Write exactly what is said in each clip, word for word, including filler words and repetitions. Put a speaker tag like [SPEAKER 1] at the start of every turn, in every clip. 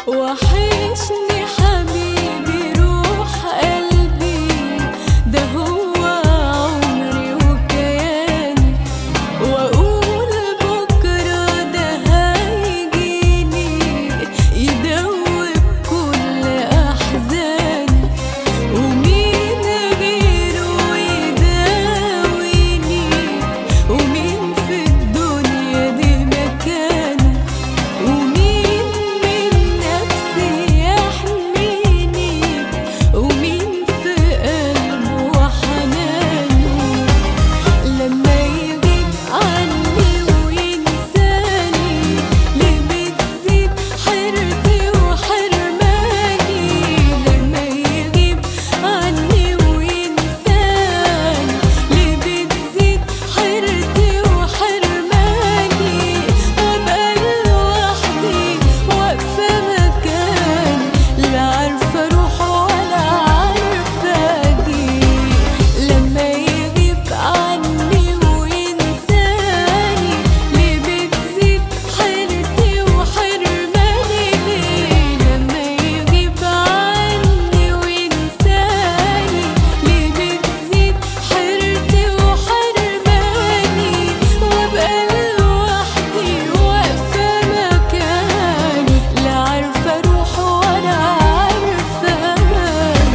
[SPEAKER 1] وحشني حبيبي روح قلبي، ده هو عمري وكياني، واقول بكره ده هيجيني يدوب كل احزاني، ومين غيره يداويني، ومين في الدنيا دي مكاني، ومين من نفسي يحميني، ومين في قلبه وحناني. لما يغيب عني وينساني ليه بتزيد حيرتي وحرماني، لما يغيب عني وينساني ليه بتزيد حيرتي وحرماني، أبقى لوحدي واقفة مكاني، لا عارفة أروح ولا عارفة أجي. لما يغيب عني وينساني ليه بتزيد حيرتي وحرماني، لما يغيب عني وينساني ليه بتزيد حيرتي وحرماني، وأبقى لوحدي واقفة مكاني، لا عارفة أروح ولا عارفة أجي.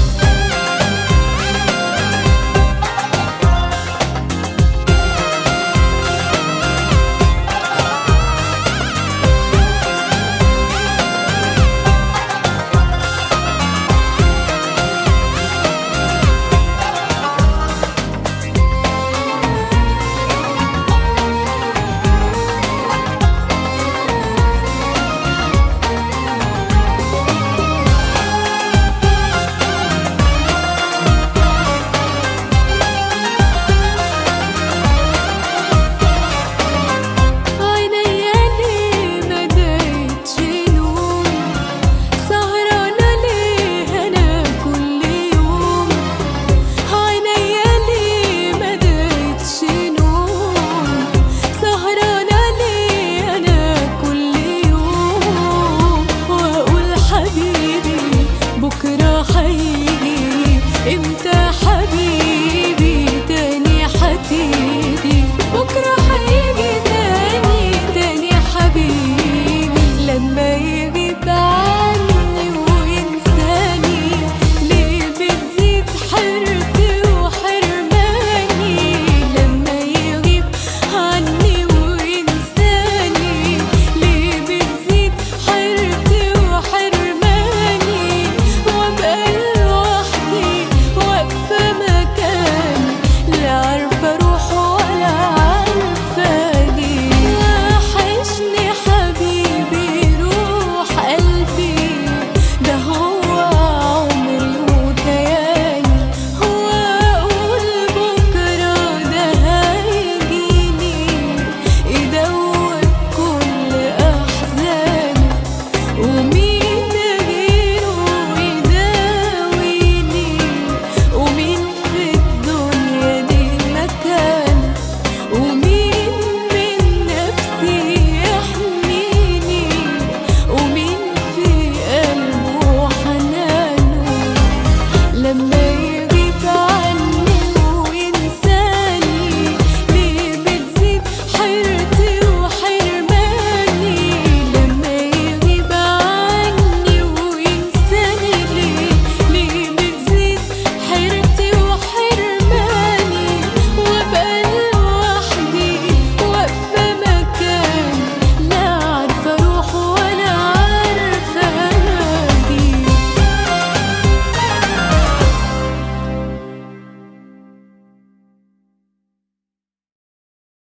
[SPEAKER 1] عينيا ليه مدايتش نوم، سهرانة ليه أنا كل يوم، عينيا ليه مدايتش نوم، سهرانة ليه أنا كل يوم، وأقول حبيبي بكرة هيجي امتى